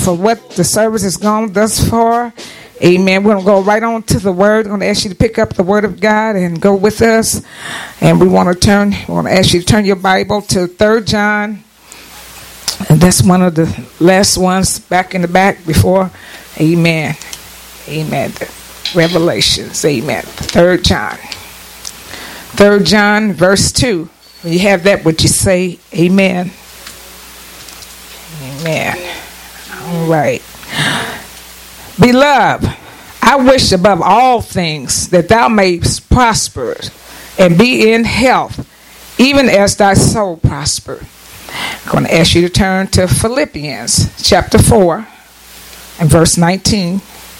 for what the service has gone thus far. Amen. We're going to go right on to the word. I'm going to ask you to pick up the word of God and go with us. And we want to ask you to turn your Bible to 3 John. And that's one of the last ones back in the back before. Amen. Amen. The Revelations. Amen. 3 John. 3 John verse 2. When you have that, would you say amen? Amen. All right. Beloved, I wish above all things that thou mayest prosper and be in health, even as thy soul prosper. I'm going to ask you to turn to Philippians chapter 4 and verse 19.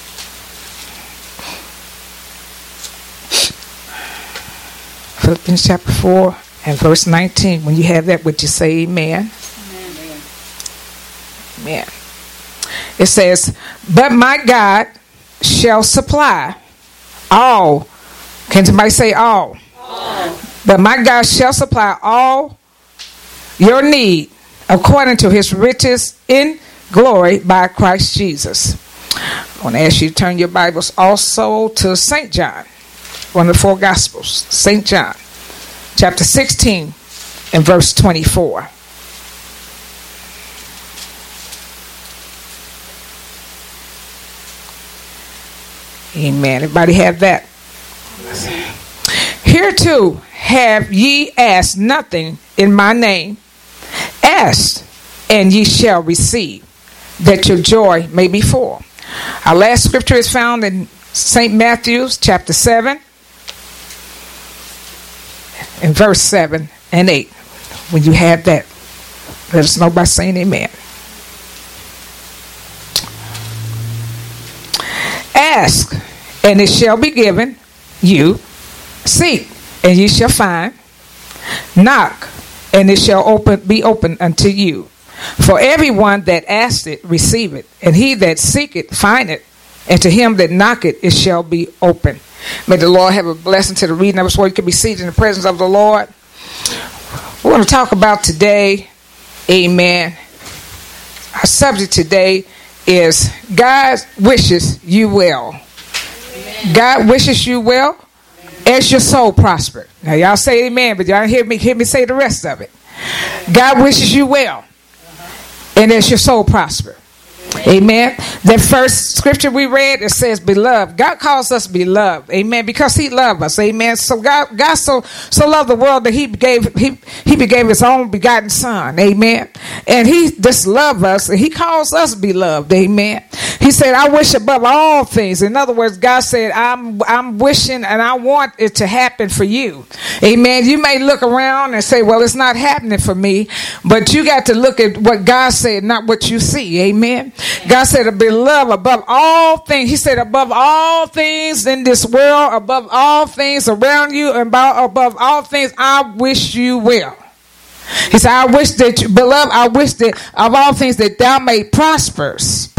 Philippians chapter 4 and verse 19. When you have that, would you say amen? Amen. Amen. It says, but my God shall supply all. Can somebody say all? All. But my God shall supply all your need according to his riches in glory by Christ Jesus. I want to ask you to turn your Bibles also to St. John, one of the 4 Gospels. St. John, chapter 16 and verse 24. Amen. Everybody have that? Hereto have ye asked nothing in my name. Ask, and ye shall receive, that your joy may be full. Our last scripture is found in St. Matthew's chapter 7 and verse 7 and 8. When you have that, let us know by saying amen. Ask, and it shall be given you. Seek, and ye shall find. Knock, and it shall be open unto you. For everyone that asketh, receiveth, and he that seeketh, findeth, and to him that knocketh, it shall be open. May the Lord have a blessing to the reading of his word. You can be seated in the presence of the Lord. We want to talk about today, amen. Our subject today is God wishes you well. Amen. God wishes you well as your soul prosper. Now y'all say amen, but y'all hear me say the rest of it. God wishes you well and as your soul prosper. Amen. The first scripture we read, it says beloved. God calls us beloved. Amen. Because he loved us. Amen. So God so loved the world that he gave his own begotten son. Amen. And he just loved us and he calls us beloved. Amen. He said, I wish above all things. In other words, God said, I'm wishing and I want it to happen for you. Amen. You may look around and say, well, it's not happening for me, but you got to look at what God said, not what you see. Amen. God said, beloved, above all things. He said, above all things in this world, above all things around you, and above all things, I wish you well. He said, I wish that, beloved, I wish that of all things that thou may prosper.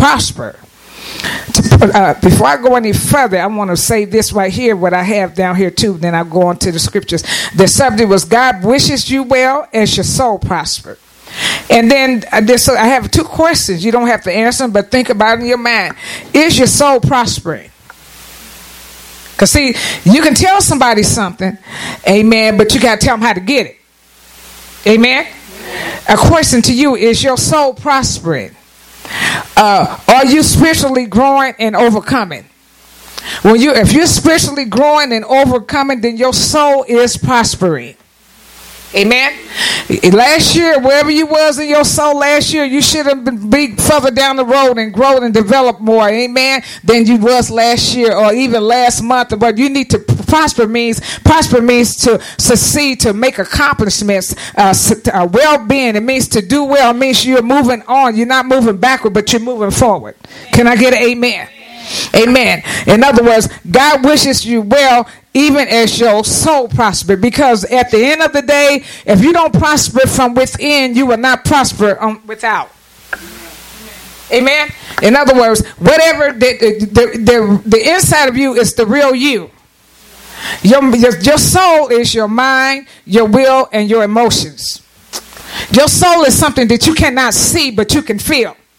Before I go any further, I want to say this right here, what I have down here too. Then I'll go on to the scriptures. The subject was God wishes you well as your soul prosper. And then I have 2 questions. You don't have to answer them, but think about it in your mind. Is your soul prospering? Because see, you can tell somebody something, amen, but you got to tell them how to get it. Amen? A question to you, is your soul prospering? Are you spiritually growing and overcoming? If you're spiritually growing and overcoming, then your soul is prospering. Amen. Last year, wherever you was in your soul last year, you should have been further down the road and grown and developed more, amen, than you was last year or even last month. But you need to prosper means to succeed, to make accomplishments, well-being. It means to do well. It means you're moving on. You're not moving backward, but you're moving forward. Can I get an amen? Amen. In other words, God wishes you well even as your soul prosper, because at the end of the day, if you don't prosper from within, you will not prosper without. Amen. In other words, whatever the inside of you is the real you. Your soul is your mind, your will, and your emotions. Your soul is something that you cannot see, but you can feel.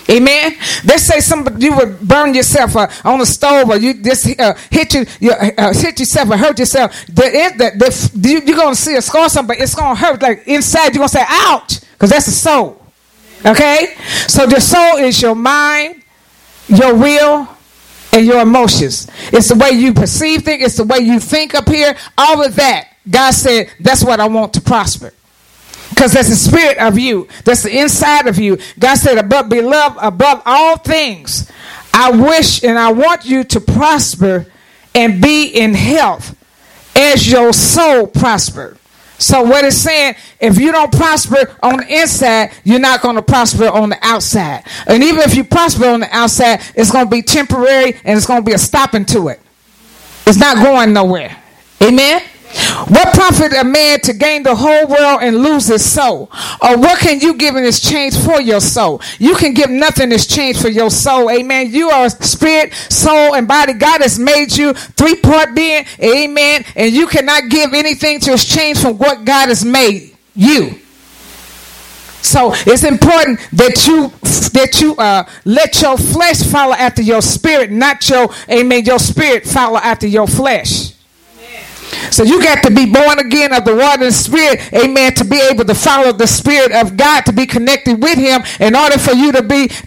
Amen. They say you would burn yourself on the stove, or you just hit yourself or hurt yourself. You're going to see a scar, something, but it's going to hurt. Like inside, you're going to say, ouch, because that's the soul. Okay? So the soul is your mind, your will, and your emotions. It's the way you perceive things. It's the way you think up here. All of that. God said, that's what I want to prosper. Because that's the spirit of you. That's the inside of you. God said, beloved, above all things, I wish and I want you to prosper and be in health as your soul prosper. So what it's saying, if you don't prosper on the inside, you're not going to prosper on the outside. And even if you prosper on the outside, it's going to be temporary and it's going to be a stopping to it. It's not going nowhere. Amen? What profit a man to gain the whole world and lose his soul? Or what can you give in exchange for your soul? You can give nothing in exchange for your soul. Amen. You are spirit, soul, and body. God has made you 3-part being. Amen. And you cannot give anything to exchange from what God has made you. So it's important that you let your flesh follow after your spirit, not your spirit follow after your flesh. So you got to be born again of the water and spirit, amen, to be able to follow the spirit of God, to be connected with him in order for you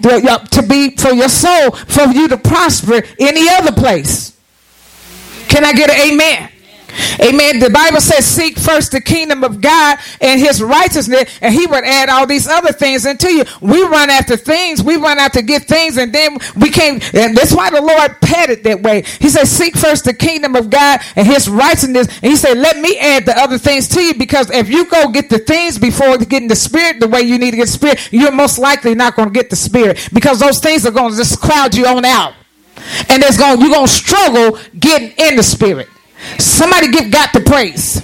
for your soul, for you to prosper any other place. Can I get an amen? Amen. The Bible says, seek first the kingdom of God and his righteousness, and he would add all these other things into you. We run after things. We run after get things, and then we can't. And that's why the Lord had it that way. He said, seek first the kingdom of God and his righteousness. And he said, let me add the other things to you, because if you go get the things before getting the spirit the way you need to get the spirit, you're most likely not going to get the spirit, because those things are going to just crowd you on out. And you're going to struggle getting in the spirit. Somebody give God the praise.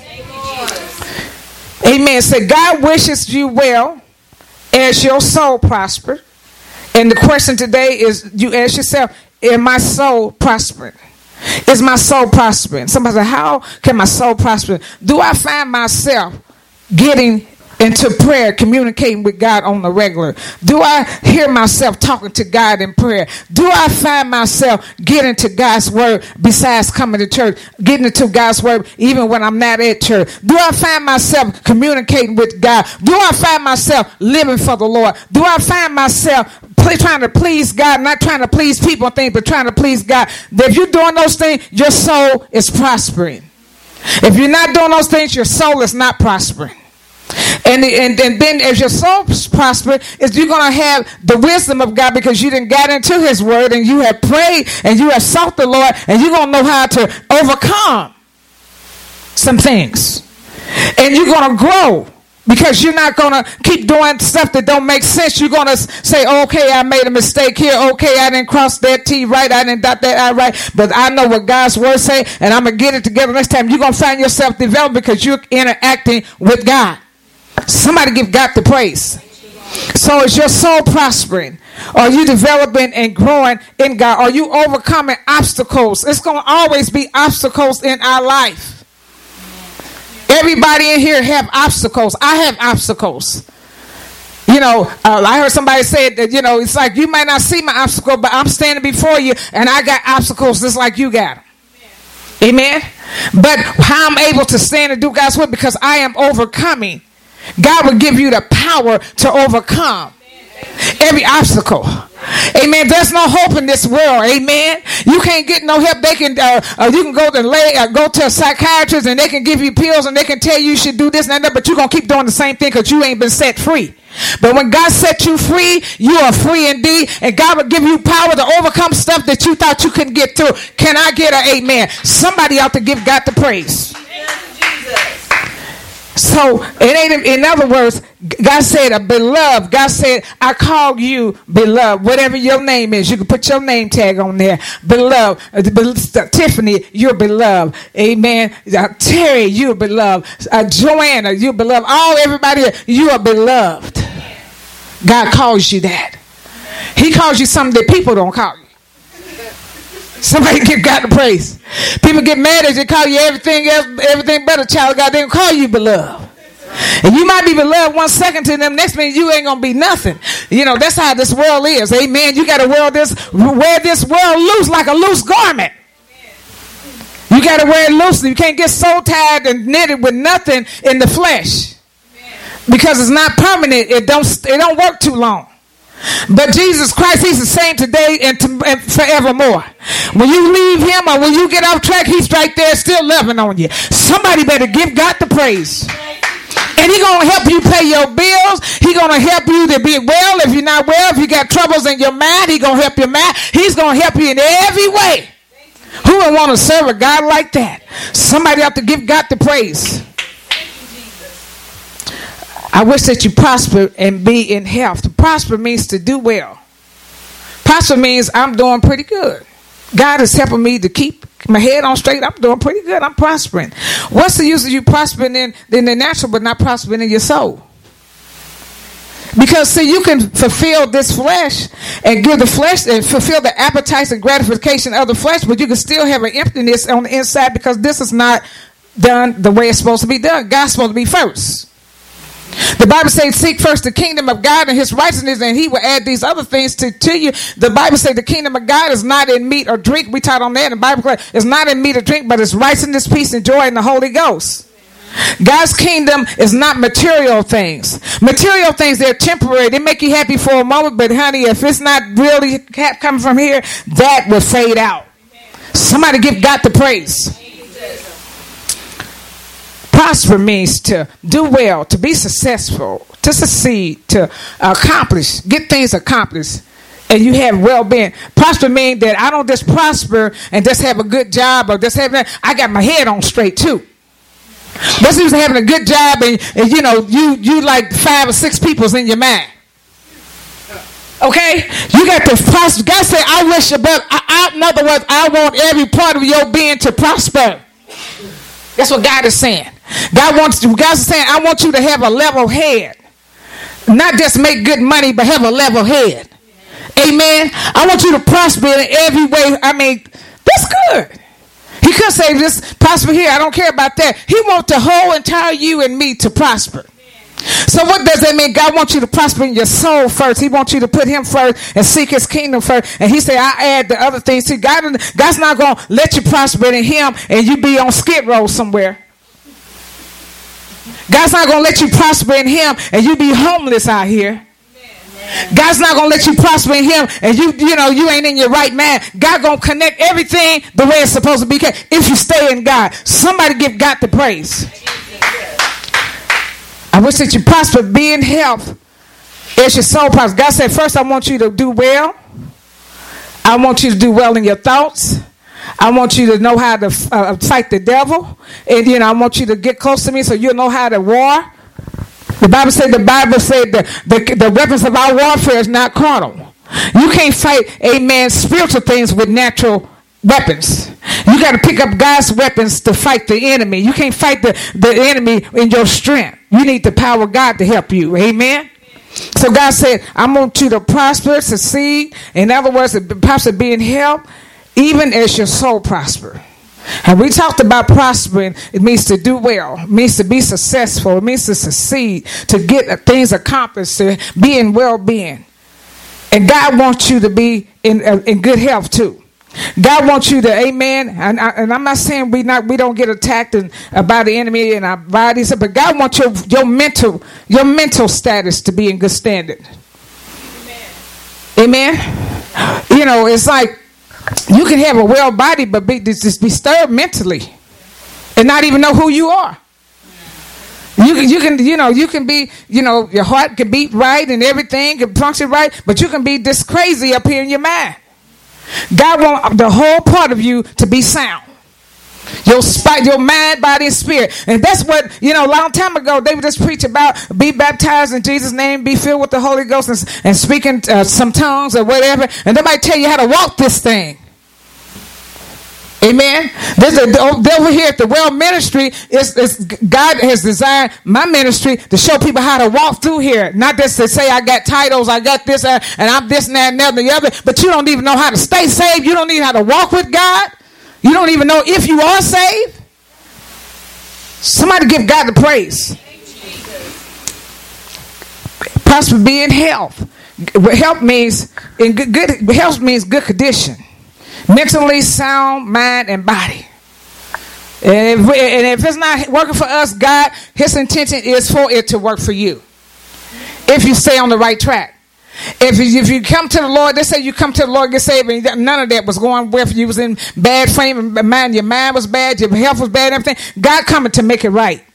Amen. Say, God wishes you well as your soul prosper. And the question today is, you ask yourself, is my soul prospering? Is my soul prospering? Somebody say, how can my soul prosper? Do I find myself getting into prayer, communicating with God on the regular? Do I hear myself talking to God in prayer? Do I find myself getting to God's word besides coming to church, getting into God's word even when I'm not at church? Do I find myself communicating with God? Do I find myself living for the Lord? Do I find myself trying to please God, not trying to please people and things, but trying to please God? If you're doing those things, your soul is prospering. If you're not doing those things, your soul is not prospering. And then as your soul prosper, is you're going to have the wisdom of God, because you done got into his word and you have prayed and you have sought the Lord, and you're going to know how to overcome some things. And you're going to grow, because you're not going to keep doing stuff that don't make sense. You're going to say, okay, I made a mistake here. Okay, I didn't cross that T right. I didn't dot that I right. But I know what God's word say, and I'm going to get it together next time. You're going to find yourself developing, because you're interacting with God. Somebody give God the praise. So is your soul prospering? Are you developing and growing in God? Are you overcoming obstacles? It's going to always be obstacles in our life. Everybody in here have obstacles. I have obstacles. I heard somebody say that, it's like you might not see my obstacle, but I'm standing before you and I got obstacles just like you got them. Amen. But how I'm able to stand and do God's will, because I am overcoming. God will give you the power to overcome every obstacle. Amen. There's no hope in this world. Amen. You can't get no help. They can, you can go to a psychiatrist and they can give you pills and they can tell you should do this and that, but you're going to keep doing the same thing because you ain't been set free. But when God set you free, you are free indeed, and God will give you power to overcome stuff that you thought you couldn't get through. Can I get an amen? Somebody ought to give God the praise. So it ain't, in other words, God said, beloved. God said, I call you beloved. Whatever your name is, you can put your name tag on there. Beloved. Tiffany, you're beloved. Amen. Terry, you're beloved. Joanna, you're beloved. Everybody here, you are beloved. God calls you that. He calls you something that people don't call you. Somebody give God the praise. People get mad as they call you everything else, everything but a child of God. They don't call you beloved. And you might be beloved 1 second to them, next minute you ain't gonna be nothing. You know, that's how this world is. Amen. You gotta wear this world loose like a loose garment. You gotta wear it loosely. You can't get so tied and knitted with nothing in the flesh. Because it's not permanent. It don't work too long. But Jesus Christ, he's the same today and forevermore. When you leave him or when you get off track, he's right there still loving on you. Somebody better give God the praise. And he's going to help you pay your bills. He's going to help you to be well if you're not well. If you got troubles in your mind, he's going to help your mind. He's going to help you in every way. Who would want to serve a God like that? Somebody have to give God the praise. I wish that you prosper and be in health. To prosper means to do well. Prosper means I'm doing pretty good. God is helping me to keep my head on straight. I'm doing pretty good. I'm prospering. What's the use of you prospering in the natural but not prospering in your soul? Because see, you can fulfill this flesh and give the flesh and fulfill the appetites and gratification of the flesh, but you can still have an emptiness on the inside because this is not done the way it's supposed to be done. God's supposed to be first. The Bible says, seek first the kingdom of God and his righteousness, and he will add these other things to you. The Bible says the kingdom of God is not in meat or drink. We taught on that in the Bible class. It's not in meat or drink, but it's righteousness, peace, and joy in the Holy Ghost. God's kingdom is not material things. Material things, they're temporary. They make you happy for a moment, but honey, if it's not really coming from here, that will fade out. Somebody give God the praise. Prosper means to do well, to be successful, to succeed, to accomplish, get things accomplished, and you have well-being. Prosper means that I don't just prosper and just have a good job or just have that. I got my head on straight too. That's just having a good job and you know, you like 5 or 6 people's in your mind. Okay? You got to prosper. God said, I wish you, but in other words, I want every part of your being to prosper. That's what God is saying. God's saying, I want you to have a level head. Not just make good money, but have a level head. Amen. I want you to prosper in every way. I mean, that's good. He could say this, prosper here. I don't care about that. He wants the whole entire you and me to prosper. So what does that mean? God wants you to prosper in your soul first. He wants you to put him first and seek his kingdom first. And he said, I add the other things. See, God's not going to let you prosper in him and you be on Skid Row somewhere. God's not going to let you prosper in him and you be homeless out here. God's not going to let you prosper in him and you ain't in your right mind. God going to connect everything the way it's supposed to be if you stay in God. Somebody give God the praise. I wish that you prosper, be in health as your soul prospers. God said, first I want you to do well. I want you to do well in your thoughts. I want you to know how to fight the devil. And I want you to get close to me so you'll know how to war. The Bible said the weapons of our warfare is not carnal. You can't fight, amen, spiritual things with natural weapons. You got to pick up God's weapons to fight the enemy. You can't fight the enemy in your strength. You need the power of God to help you. Amen. So God said, I want you to prosper, succeed. In other words, prosper, be in health, even as your soul prosper. And we talked about prospering. It means to do well. It means to be successful. It means to succeed, to get things accomplished, to be in well-being. And God wants you to be in good health too. God wants you to, amen. And I'm not saying we don't get attacked by the enemy in our bodies, but God wants your mental status to be in good standing. Amen. It's like you can have a well body, but be disturbed mentally, and not even know who you are. You can be, your heart can beat right and everything can function right, but you can be this crazy up here in your mind. God wants the whole part of you to be sound. Your mind, body, and spirit. And that's what, a long time ago, they would just preach about be baptized in Jesus' name, be filled with the Holy Ghost and speaking some tongues or whatever. And they might tell you how to walk this thing. Amen. Over here at the Well Ministry, God has designed my ministry to show people how to walk through here. Not just to say I got titles, I got this, and I'm this and that and that and the other. But you don't even know how to stay saved. You don't even know how to walk with God. You don't even know if you are saved. Somebody give God the praise. Prosper, be in health. Health means good condition. Mentally sound, mind, and body. And if it's not working for us, God, his intention is for it to work for you. If you stay on the right track. If you come to the Lord, they say you come to the Lord, get saved, and none of that was going well for you. You was in bad frame of mind. Your mind was bad. Your health was bad, everything. God coming to make it right.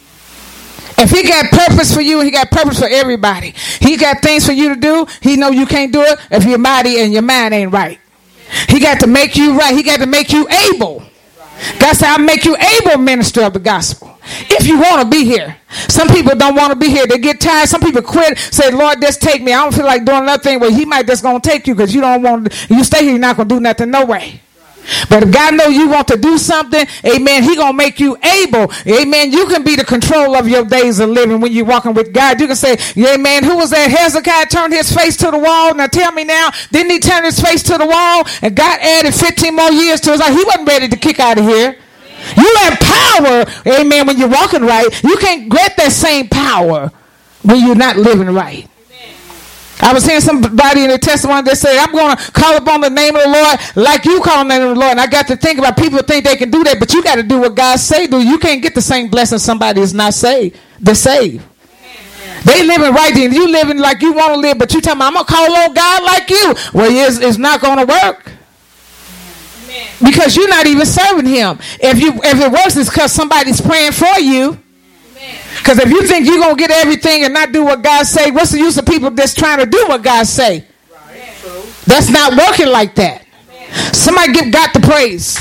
If he got purpose for you, he got purpose for everybody. He got things for you to do. He know you can't do it if your body and your mind ain't right. He got to make you right. He got to make you able. God said, I'll make you able minister of the gospel. If you want to be here. Some people don't want to be here. They get tired. Some people quit. Say, Lord, just take me. I don't feel like doing nothing. Well, he might just going to take you because you don't want to. You stay here, you're not going to do nothing no way. But if God knows you want to do something, amen, he going to make you able. Amen. You can be the control of your days of living when you're walking with God. You can say, amen, who was that? Hezekiah turned his face to the wall. Now tell me now, didn't he turn his face to the wall? And God added 15 more years to his life. He wasn't ready to kick out of here. You have power, amen, when you're walking right. You can't get that same power when you're not living right. I was hearing somebody in the testimony that said, I'm going to call upon the name of the Lord like you call on the name of the Lord. And I got to think about people think they can do that, but you got to do what God say do. You can't get the same blessing somebody is not saved. They're saved. They living right then. You living like you want to live, but you tell me, I'm going to call on God like you. Well, it's not going to work. Because you're not even serving him. If it works, it's because somebody's praying for you. Because if you think you're going to get everything and not do what God say, what's the use of people that's trying to do what God say? That's not working like that. Somebody give God the praise.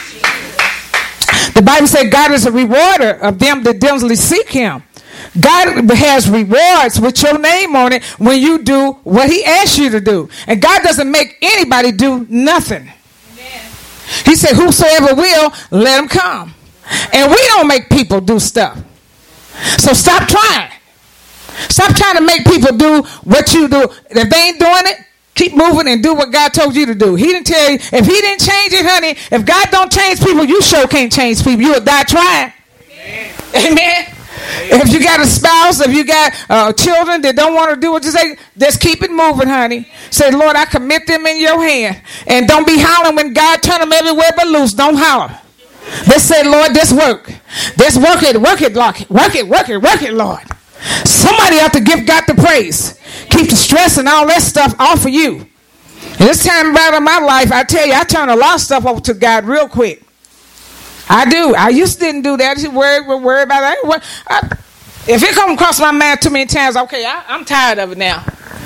The Bible says God is a rewarder of them that diligently seek him. God has rewards with your name on it when you do what he asks you to do. And God doesn't make anybody do nothing. He said, whosoever will, let him come. And we don't make people do stuff. So stop trying. Stop trying to make people do what you do. If they ain't doing it, keep moving and do what God told you to do. He didn't tell you. If he didn't change it, honey, if God don't change people, you sure can't change people. You'll die trying. Amen. If you got a spouse, if you got children that don't want to do what you say, just keep it moving, honey. Say, Lord, I commit them in your hand. And don't be hollering when God turn them everywhere but loose. Don't holler. They said, Lord, this work. This work it, Lord. Lord. Somebody have to give God the praise. Keep the stress and all that stuff off of you. And this time about in my life, I tell you, I turn a lot of stuff over to God real quick. I do. I used to didn't do that. I just worry about it. If it comes across my mind too many times, okay, I'm tired of it now.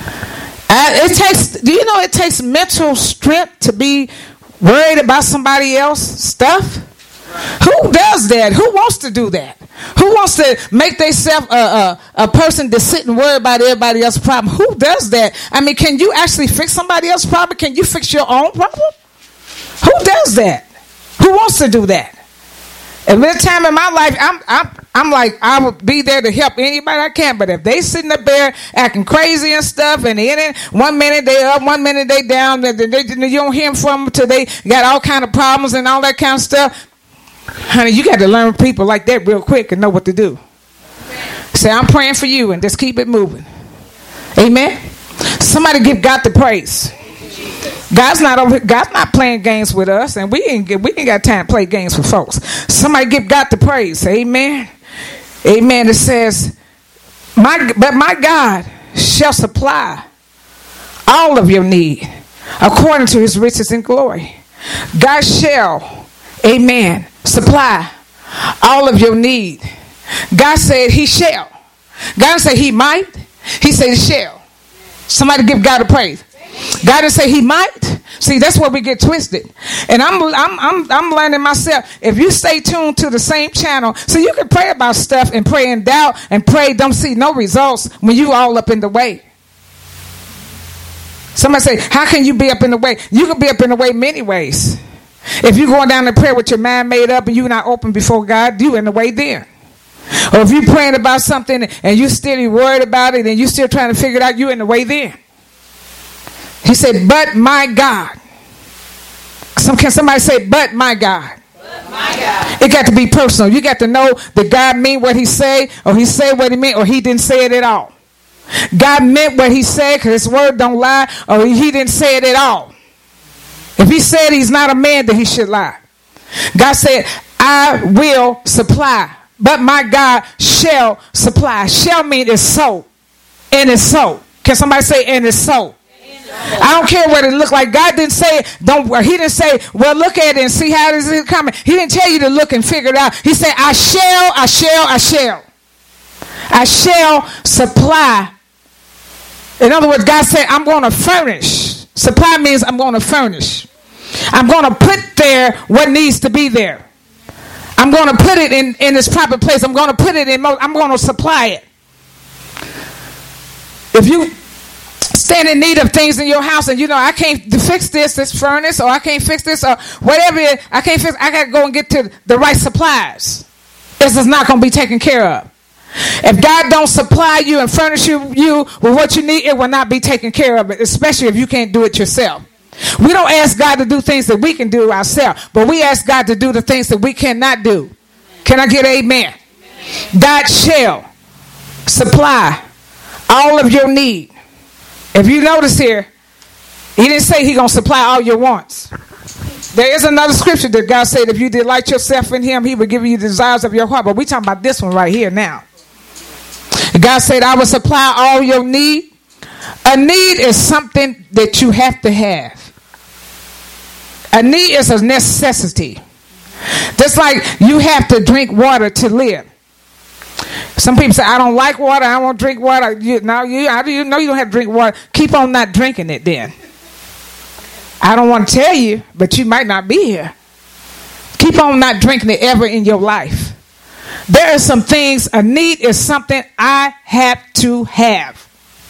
It takes mental strength to be worried about somebody else's stuff. Who does that? Who wants to do that? Who wants to make themselves a person to sit and worry about everybody else's problem? Who does that? I mean, can you actually fix somebody else's problem? Can you fix your own problem? Who does that? Who wants to do that? At this time in my life, I'm like, I will be there to help anybody I can. But if they sitting up there acting crazy and stuff, and in 1 minute they up, 1 minute they down, you don't hear from them till they got all kind of problems and all that kind of stuff. Honey, you got to learn people like that real quick and know what to do. Say, I'm praying for you, and just keep it moving. Amen. Somebody give God the praise. God's not playing games with us, and we ain't got time to play games with folks. Somebody give God the praise. Amen. Amen. It says, but my God shall supply all of your need according to his riches and glory. God shall, amen, supply all of your need. God said he shall. God said he might. He said he shall. Somebody give God a praise. God didn't say he might. See, that's where we get twisted. And I'm learning myself. If you stay tuned to the same channel, so you can pray about stuff and pray in doubt and pray don't see no results when you all up in the way. Somebody say, how can you be up in the way? You can be up in the way many ways. If you're going down to prayer with your mind made up and you're not open before God, you in the way then. Or if you're praying about something and you're still worried about it and you're still trying to figure it out, you're in the way then. He said, but my God. Can somebody say, but my God? But my God. It got to be personal. You got to know that God mean what he say, or he said what he meant, or he didn't say it at all. God meant what he said, because his word don't lie, or he didn't say it at all. If he said he's not a man, then he should lie. God said, I will supply, but my God shall supply. Shall mean it's so, and it's so. Can somebody say, and it's so? I don't care what it looked like. God didn't say, he didn't say, well, look at it and see how this is coming. He didn't tell you to look and figure it out. He said, I shall supply. In other words, God said, I'm going to furnish. Supply means I'm going to furnish. I'm going to put there what needs to be there. I'm going to put it in its proper place. I'm going to put it in, I'm going to supply it. If you stand in need of things in your house and I can't fix this furnace, or I can't fix this, or whatever I can't fix, I got to go and get to the right supplies. This is not going to be taken care of. If God don't supply you and furnish you with what you need, it will not be taken care of, especially if you can't do it yourself. We don't ask God to do things that we can do ourselves, but we ask God to do the things that we cannot do. Can I get an amen? God shall supply all of your need. If you notice here, he didn't say he's going to supply all your wants. There is another scripture that God said, if you delight yourself in him, he will give you the desires of your heart. But we're talking about this one right here now. God said, I will supply all your need. A need is something that you have to have. A need is a necessity. Just like you have to drink water to live. Some people say, I don't like water, I won't drink water. You know you don't have to drink water. Keep on not drinking it then. I don't want to tell you, but you might not be here. Keep on not drinking it ever in your life. There are some things, a need is something I have to have.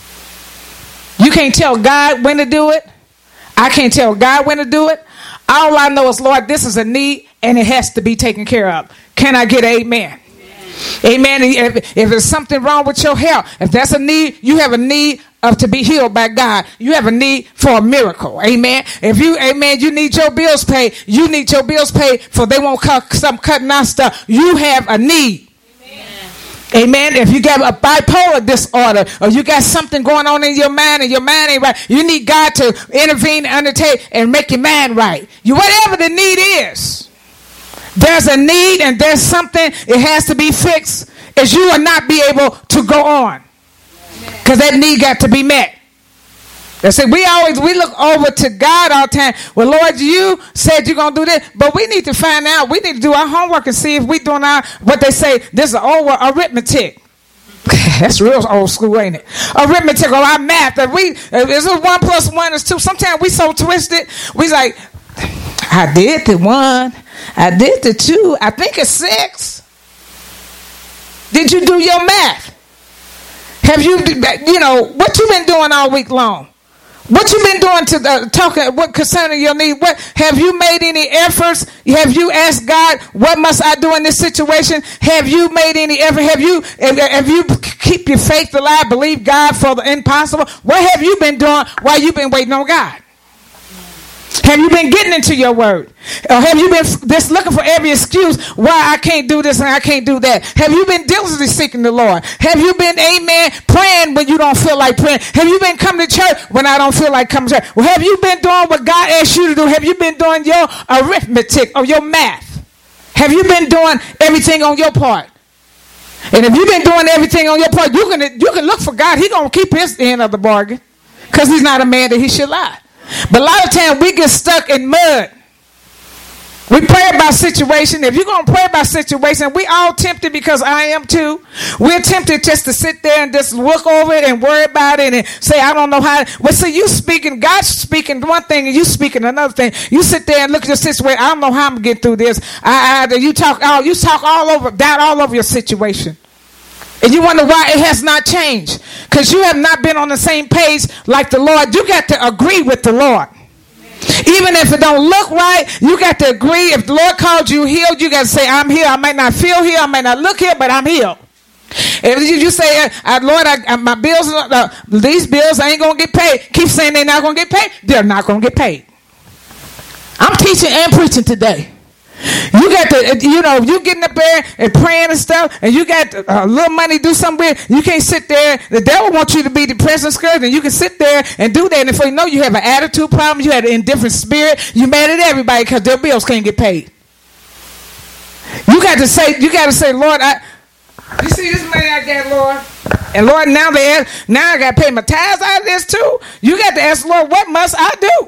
You can't tell God when to do it. I can't tell God when to do it. All I know is, Lord, this is a need and it has to be taken care of. Can I get an amen? Amen. If there's something wrong with your health, if that's a need, you have a need of to be healed by God. You have a need for a miracle. Amen. If you need your bills paid. You need your bills paid, for they won't stop cutting out stuff. You have a need. Amen. If you got a bipolar disorder, or you got something going on in your mind and your mind ain't right, you need God to intervene, undertake, and make your mind right. Whatever the need is, there's a need and there's something it has to be fixed, as you will not be able to go on, because that need got to be met. They say we look over to God all the time. Well, Lord, you said you're going to do this, but we need to find out. We need to do our homework and see if we're doing what they say. This is old arithmetic. That's real old school, ain't it? Arithmetic or our math. Is it 1 + 1 is 2? Sometimes we so twisted. We like, I did the 1. I did the 2. I think it's 6. Did you do your math? Have you what you been doing all week long? What you been doing to talking? What concerning your need? What have you made any efforts? Have you asked God, what must I do in this situation? Have you made any effort? Have you keep your faith alive? Believe God for the impossible. What have you been doing while you've been waiting on God? Have you been getting into your word? Or have you been just looking for every excuse why I can't do this and I can't do that? Have you been diligently seeking the Lord? Have you been, amen, praying when you don't feel like praying? Have you been coming to church when I don't feel like coming to church? Well, have you been doing what God asked you to do? Have you been doing your arithmetic or your math? Have you been doing everything on your part? And if you've been doing everything on your part, you can look for God. He's going to keep his end of the bargain, because he's not a man that he should lie. But a lot of times we get stuck in mud. We pray about situation. If you're going to pray about situation, we all tempted, because I am too. We're tempted just to sit there and just look over it and worry about it and say, I don't know how. Well, see, you speaking, God's speaking one thing and you speaking another thing. You sit there and look at your situation. I don't know how I'm going to get through this. You talk all over your situation. And you wonder why it has not changed. Because you have not been on the same page like the Lord. You got to agree with the Lord. Even if it don't look right, you got to agree. If the Lord called you healed, you got to say, I'm healed. I might not feel healed, I might not look here, but I'm healed. If you say, Lord, my bills, these bills ain't going to get paid. Keep saying they're not going to get paid. They're not going to get paid. I'm teaching and preaching today. You got to, you getting up there and praying and stuff, and you got a little money to do something with. You can't sit there. The devil wants you to be depressed and scared, and you can sit there and do that. And before you know, you have an attitude problem. You have an indifferent spirit. You mad at everybody because their bills can't get paid. You got to say, Lord, you see this money I got, Lord? And Lord, now I got to pay my tithes out of this too. You got to ask, Lord, what must I do?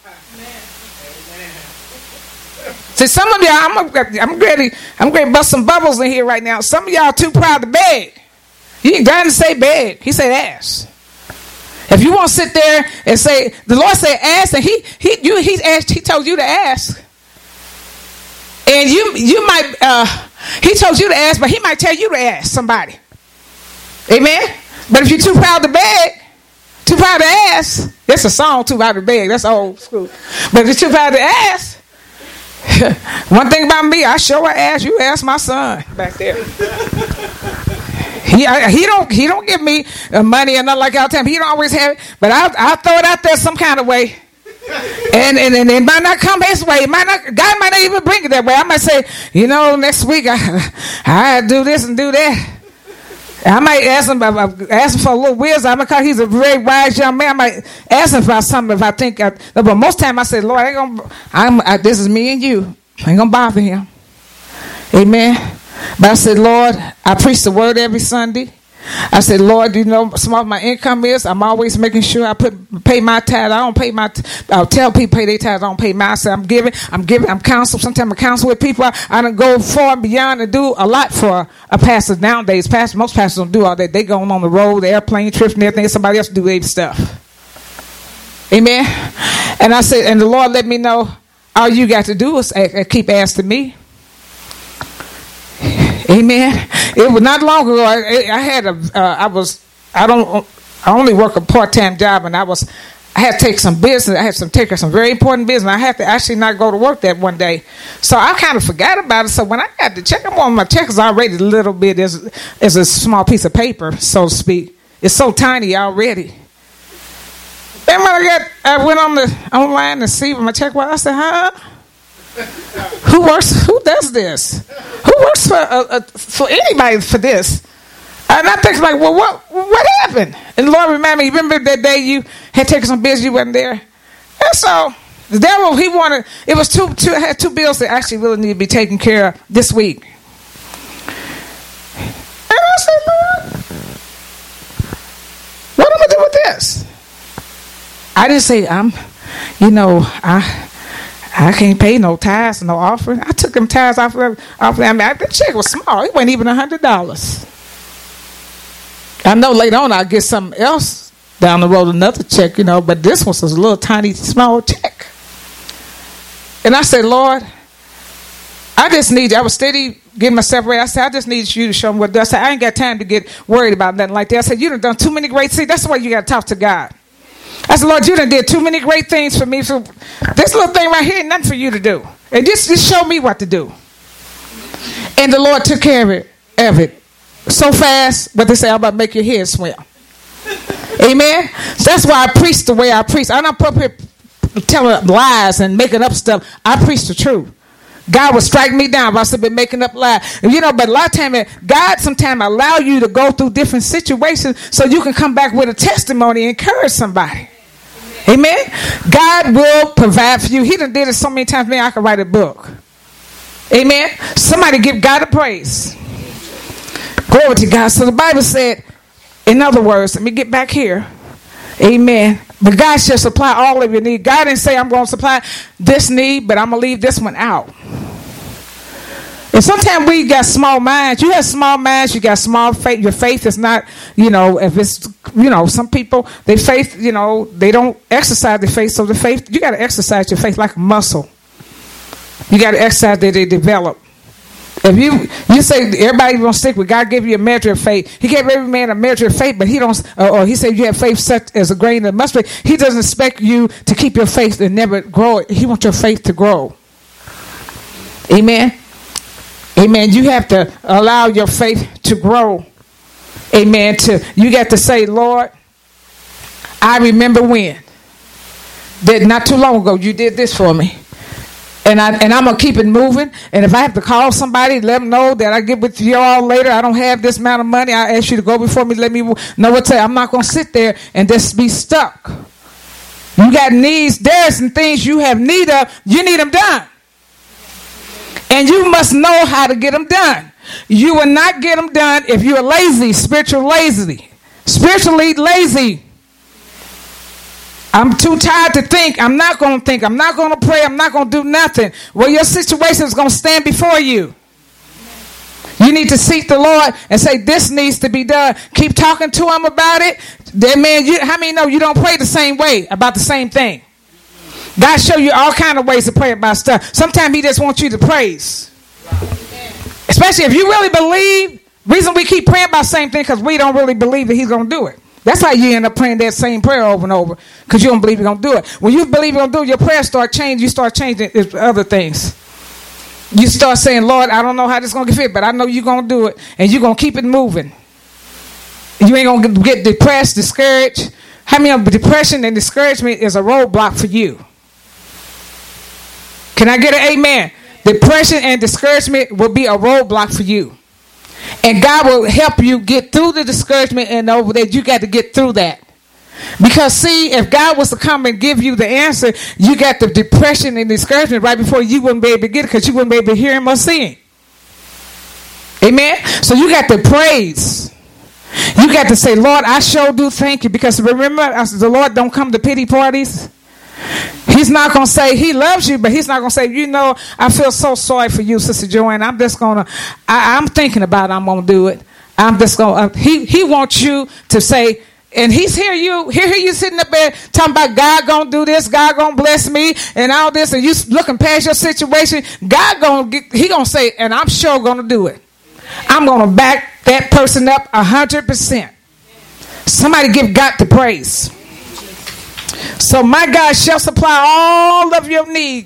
See, some of y'all, I'm ready to bust some bubbles in here right now. Some of y'all too proud to beg. He ain't trying to say beg. He said ask. If you want to sit there and say, the Lord said ask, and he told you to ask. And you might, he told you to ask, but he might tell you to ask somebody. Amen? But if you're too proud to beg, too proud to ask, that's a song, too proud to beg. That's old school. But if you're too proud to ask, one thing about me, I sure ask you, ask my son back there. He don't give me money or nothing like all the time. He don't always have it, but I'll throw it out there some kind of way. And it might not come his way. God might not even bring it that way. I might say, next week I do this and do that. I might ask him for a little wisdom. Because he's a very wise young man. I might ask him about something if I think. But most time I say, Lord, this is me and you. I ain't gonna bother him. Amen. But I said, Lord, I preach the word every Sunday. I said, Lord, some of my income is, I'm always making sure I pay my tithe. I don't pay I'll tell people pay their tithes. I don't pay mine. I said, I'm giving, I'm counsel. Sometimes I counsel with people. I don't go far and beyond and do a lot for a pastor nowadays. Most pastors don't do all that. They going on the road, the airplane trips and everything. Somebody else do their stuff. Amen. And I said, and the Lord let me know, all you got to do is keep asking me. Amen. It was not long ago. I only work a part-time job, and I had to take some business. I had to take some very important business. I had to actually not go to work that one day, so I kind of forgot about it. So when I got the check, my check is already a little bit as a small piece of paper, so to speak. It's so tiny already. Then when I went online to see what my check was, I said, huh? Who does this? Who works for anybody for this? And I think like, well, what happened? And the Lord reminded me, remember that day you had taken some business, you wasn't there? And so the devil, I had two bills that actually really need to be taken care of this week. And I said, Lord, what am I going to do with this? I didn't say, I can't pay no tithes, no offering. I took them tithes off of them. The check was small. It wasn't even $100. I know later on I'll get something else down the road, another check, but this one was a little tiny, small check. And I said, Lord, I just need you. I was steady getting myself ready. I said, I just need you to show me what to do. I said, I ain't got time to get worried about nothing like that. I said, you done too many great things. That's why you got to talk to God. I said, Lord, you done did too many great things for me. So this little thing right here ain't nothing for you to do. And just show me what to do. And the Lord took care of it so fast, but they say, I'm about to make your head swim. Amen? So that's why I preach the way I preach. I'm not up here telling lies and making up stuff. I preach the truth. God will strike me down if I been making up lies. But a lot of times, God sometimes allow you to go through different situations so you can come back with a testimony and encourage somebody. Amen. God will provide for you. He done did it so many times, man, I could write a book. Amen. Somebody give God a praise. Glory to God. So the Bible said, in other words, let me get back here. Amen. But God shall supply all of your need. God didn't say I'm going to supply this need, but I'm going to leave this one out. And sometimes we got small minds. You have small minds. You got small faith. Your faith is not, if it's, some people, their faith, they don't exercise their faith. So the faith, you got to exercise your faith like a muscle. You got to exercise that they develop. If you say everybody gonna stick with God, gave you a measure of faith. He gave every man a measure of faith, but he don't. Or he said you have faith such as a grain of mustard. He doesn't expect you to keep your faith and never grow it. He wants your faith to grow. Amen. Amen. You have to allow your faith to grow. Amen. You got to say, Lord, I remember when that not too long ago you did this for me. And I'm going to keep it moving. And if I have to call somebody, let them know that I get with you all later. I don't have this amount of money. I ask you to go before me. Let me know what to say. I'm not going to sit there and just be stuck. You got needs. There's some things you have need of. You need them done. And you must know how to get them done. You will not get them done if you are lazy, spiritually lazy. I'm too tired to think. I'm not going to think. I'm not going to pray. I'm not going to do nothing. Well, your situation is going to stand before you. You need to seek the Lord and say, this needs to be done. Keep talking to him about it. Then, man, how many know you don't pray the same way about the same thing? God show you all kind of ways to pray about stuff. Sometimes he just wants you to praise. Especially if you really believe. Reason we keep praying about the same thing because we don't really believe that he's going to do it. That's how you end up praying that same prayer over and over because you don't believe you're going to do it. When you believe you're going to do it, your prayers start changing. You start changing other things. You start saying, Lord, I don't know how this is going to get fit, but I know you're going to do it, and you're going to keep it moving. You ain't going to get depressed, discouraged. How many of depression and discouragement is a roadblock for you? Can I get an amen? Depression and discouragement will be a roadblock for you. And God will help you get through the discouragement and over that. You got to get through that. Because see, if God was to come and give you the answer, you got the depression and discouragement right before you wouldn't be able to get it because you wouldn't be able to hear him or see him. Amen? So you got to praise. You got to say, Lord, I sure do thank you. Because remember, the Lord don't come to pity parties. He's not going to say he loves you, but he's not going to say, you know, I feel so sorry for you, Sister Joanne. I'm just going to, I'm thinking about it. I'm going to do it. I'm just going to, he wants you to say, and he's hear you sitting up there talking about God going to do this, God going to bless me and all this, and you looking past your situation. God he going to say, and I'm sure going to do it. I'm going to back that person up 100%. Somebody give God the praise. So my God shall supply all of your need.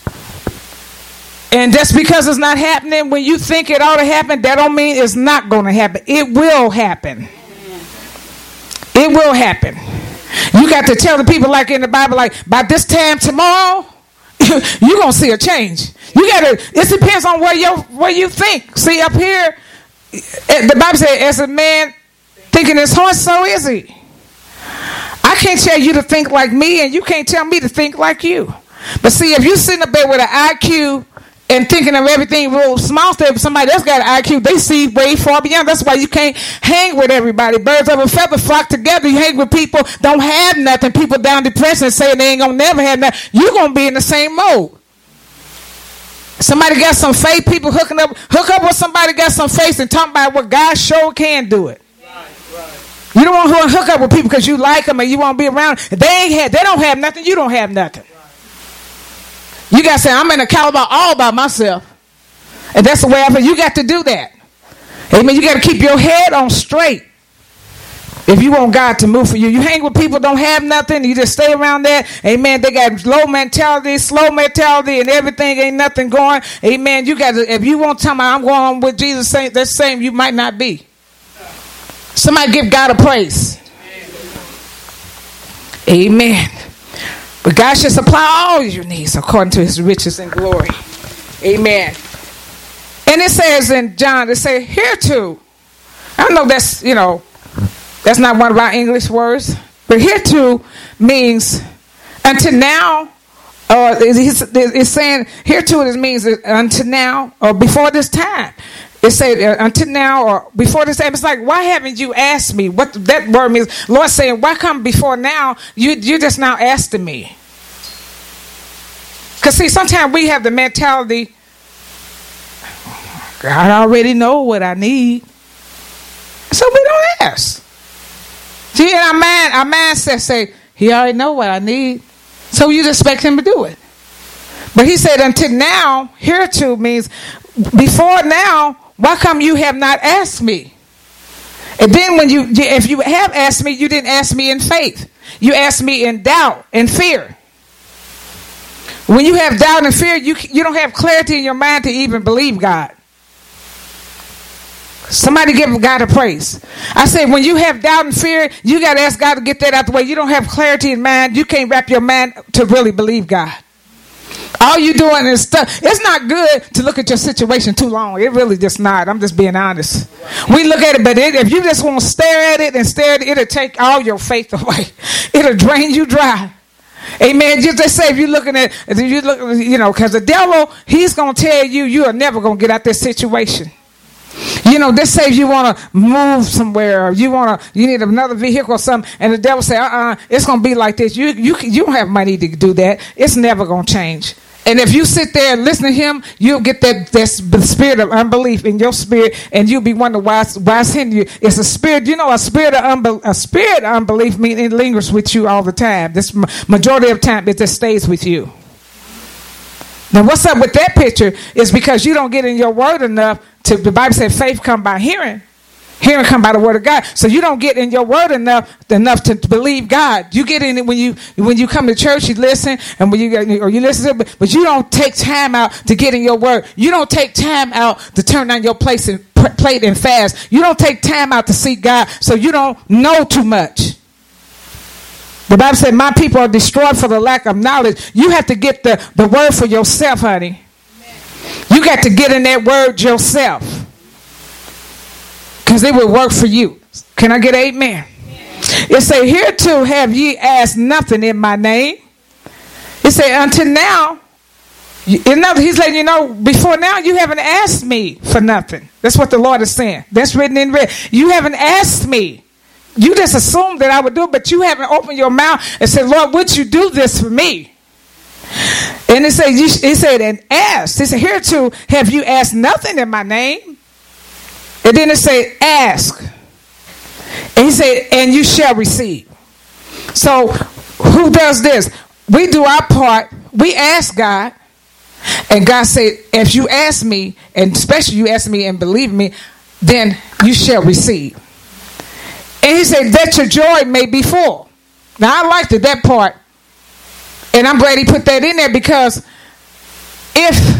And just because it's not happening when you think it ought to happen, that don't mean it's not going to happen. It will happen. It will happen. You got to tell the people like in the Bible, like by this time tomorrow, you're going to see a change. You got to, it depends on where you think. See up here, the Bible says, as a man thinking his heart, so is he. I can't tell you to think like me, and you can't tell me to think like you. But see, if you're sitting up there with an IQ and thinking of everything real small, if somebody else got an IQ, they see way far beyond. That's why you can't hang with everybody. Birds of a feather flock together. You hang with people don't have nothing. People down depressed and saying they ain't gonna never have nothing. You're gonna be in the same mode. Somebody got some faith. People hook up with somebody got some faith and talk about what God sure can do it. You don't want to hook up with people because you like them and you want to be around. They don't have nothing. You don't have nothing. You got to say, I'm in a caliber all by myself. And that's the way I feel. You got to do that. Amen. You got to keep your head on straight if you want God to move for you. You hang with people don't have nothing. You just stay around there. Amen. They got low mentality, slow mentality, and everything ain't nothing going. Amen. You got to, if you want to tell me I'm going with Jesus, that's same, you might not be. Somebody give God a praise. Amen. But God should supply all your needs according to his riches and glory. Amen. And it says in John, it says, hereto. I don't know that's, that's not one of our English words. But hereto means until now. It's saying hereto it means until now or before this time. It said until now or before this time. It's like, why haven't you asked me? What that word means. Lord saying, why come before now? You just now asking me. Because see, sometimes we have the mentality, God already know what I need. So we don't ask. See, in our mindset say, he already know what I need. So you just expect him to do it. But he said until now, hereto means before now, why come you have not asked me? And then if you have asked me, you didn't ask me in faith. You asked me in doubt and fear. When you have doubt and fear, you don't have clarity in your mind to even believe God. Somebody give God a praise. I say when you have doubt and fear, you got to ask God to get that out the way. You don't have clarity in mind. You can't wrap your mind to really believe God. All all you doing is stuff. It's not good to look at your situation too long. It really just not. I'm just being honest. We look at it, but if you just want to stare at it and stare at it, it'll take all your faith away. It'll drain you dry. Amen. Just say if you're looking at, because the devil, he's going to tell you, you are never going to get out this situation. This say if you want to move somewhere, or you need another vehicle or something, and the devil say, it's going to be like this. You don't have money to do that. It's never going to change. And if you sit there and listen to him, you'll get that spirit of unbelief in your spirit, and you'll be wondering why it's hindering you. It's a spirit. A spirit of unbelief means it lingers with you all the time. This majority of the time, it just stays with you. Now, what's up with that picture is because you don't get in your word enough. The Bible says faith come by hearing. Hearing come by the word of God. So you don't get in your word enough to believe God. You get in it when you come to church, you listen, and when you listen to it, but you don't take time out to get in your word. You don't take time out to turn on your plate and fast. You don't take time out to seek God, so you don't know too much. The Bible said, my people are destroyed for the lack of knowledge. You have to get the word for yourself, honey. You got to get in that word yourself. Because it will work for you. Can I get an amen? It say, hereto have ye asked nothing in my name. It say, until now, he's letting you know, before now you haven't asked me for nothing. That's what the Lord is saying. That's written in red. You haven't asked me. You just assumed that I would do it, but you haven't opened your mouth and said, Lord, would you do this for me? And it said, and asked. It said, hereto have you asked nothing in my name. And then it said, ask. And he said, and you shall receive. So who does this? We do our part. We ask God. And God said, if you ask me, and especially you ask me and believe me, then you shall receive. And he said, that your joy may be full. Now I liked that part. And I'm glad he put that in there, because if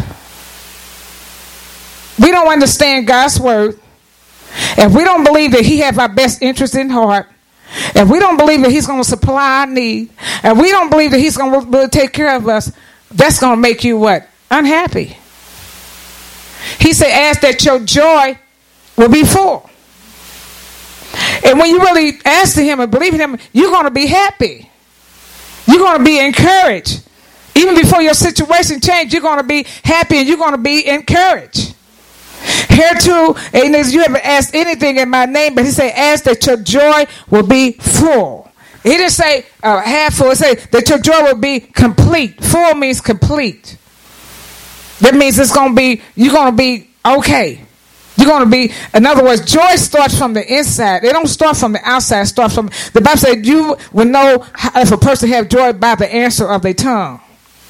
we don't understand God's word, if we don't believe that he has our best interest in heart, if we don't believe that he's going to supply our need, and we don't believe that he's going to really take care of us, that's going to make you what? Unhappy. He said, ask that your joy will be full. And when you really ask to him and believe in him, you're going to be happy. You're going to be encouraged. Even before your situation changes, you're going to be happy and you're going to be encouraged. Hereto, and you haven't asked anything in my name, but he said, ask that your joy will be full. He didn't say half full. He said that your joy will be complete. Full means complete. That means you're going to be okay. You're going to be, in other words, joy starts from the inside. It don't start from the outside. It starts from, the Bible said you will know if a person have joy by the answer of their tongue.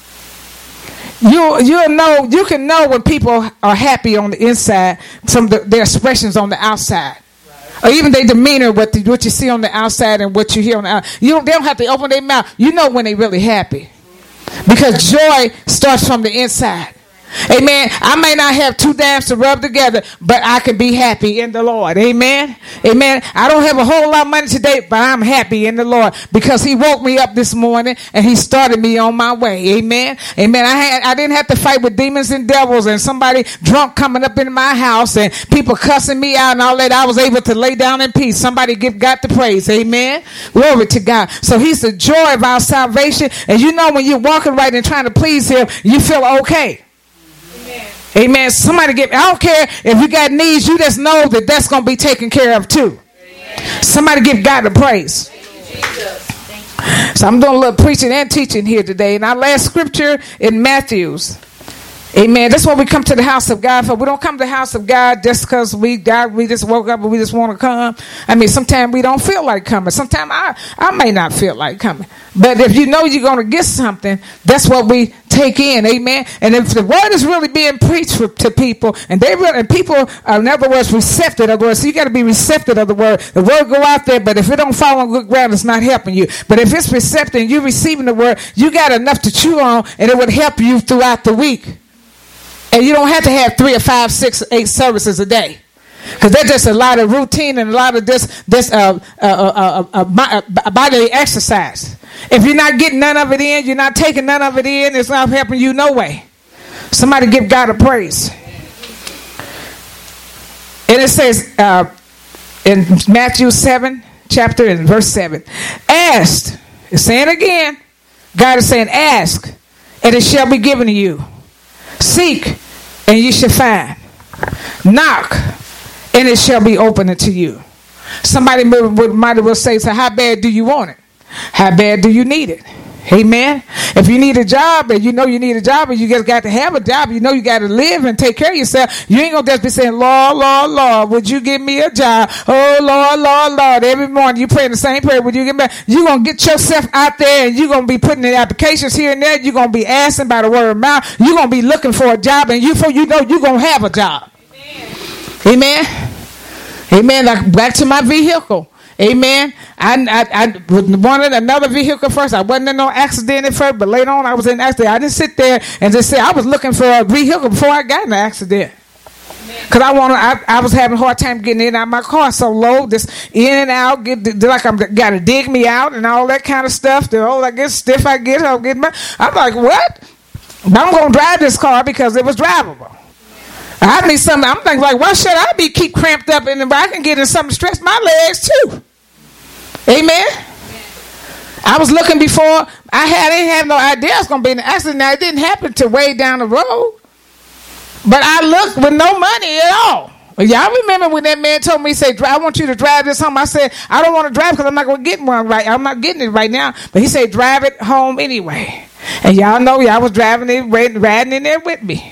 You can know when people are happy on the inside from their expressions on the outside, or even their demeanor, what you see on the outside and what you hear on the outside. They don't have to open their mouth. You know when they're really happy, because joy starts from the inside. Amen. I may not have two dimes to rub together, but I can be happy in the Lord. Amen. Amen. I don't have a whole lot of money today, but I'm happy in the Lord, because he woke me up this morning and he started me on my way. Amen. Amen. I didn't have to fight with demons and devils and somebody drunk coming up in my house and people cussing me out and all that. I was able to lay down in peace. Somebody give God the praise. Amen. Glory to God. So he's the joy of our salvation. And you know, when you're walking right and trying to please him, you feel okay. Amen. Somebody I don't care if you got needs, you just know that that's going to be taken care of too. Amen. Somebody give God the praise. So I'm doing a little preaching and teaching here today. And our last scripture in Matthew's. Amen. That's why we come to the house of God for. We don't come to the house of God just because we just woke up and we just want to come. I mean, sometimes we don't feel like coming. Sometimes I may not feel like coming. But if you know you're going to get something, that's what we take in. Amen. And if the word is really being preached to people, and people are, in other words, receptive of the word. So you got to be receptive of the word. The word go out there, but if it don't fall on good ground, it's not helping you. But if it's receptive and you're receiving the word, you got enough to chew on, and it would help you throughout the week. And you don't have to have 3 or 5, 6, 8 services a day, because that's just a lot of routine and a lot of this bodily exercise. If you're not getting none of it in, you're not taking none of it in, it's not helping you no way. Somebody give God a praise. And it says in Matthew 7, chapter and verse 7, ask, it's saying again, God is saying, ask, and it shall be given to you. Seek, and you shall find. Knock, and it shall be opened unto you. Somebody might as well say, so how bad do you want it? How bad do you need it? Amen. If you need a job and you know you need a job and you just got to have a job, you know you got to live and take care of yourself. You ain't going to just be saying, Lord, Lord, Lord, would you give me a job? Oh, Lord, Lord, Lord. Every morning you praying the same prayer. Would you give me? You're going to get yourself out there and you're going to be putting in applications here and there. You're going to be asking by the word of mouth. You're going to be looking for a job and you know you're going to have a job. Amen. Amen. Like back to my vehicle. Amen. I wanted another vehicle first. I wasn't in no accident at first, but later on I was in an accident. I didn't sit there and just say I was looking for a vehicle before I got in the accident. Because I was having a hard time getting in and out of my car so low, just in and out, like I'm got to dig me out and all that kind of stuff. I get stiff, I'm like, what? But I'm going to drive this car because it was drivable. I need something. I'm thinking like, why should I keep cramped up in I can get in something to stretch my legs too. Amen. I was looking before. I didn't have no idea I was going to be in an accident. Now, it didn't happen till way down the road. But I looked with no money at all. Y'all remember when that man told me, he said, I want you to drive this home. I said, I don't want to drive because I'm not going to get one right. I'm not getting it right now. But he said, drive it home anyway. And y'all know y'all was driving it, riding in there with me.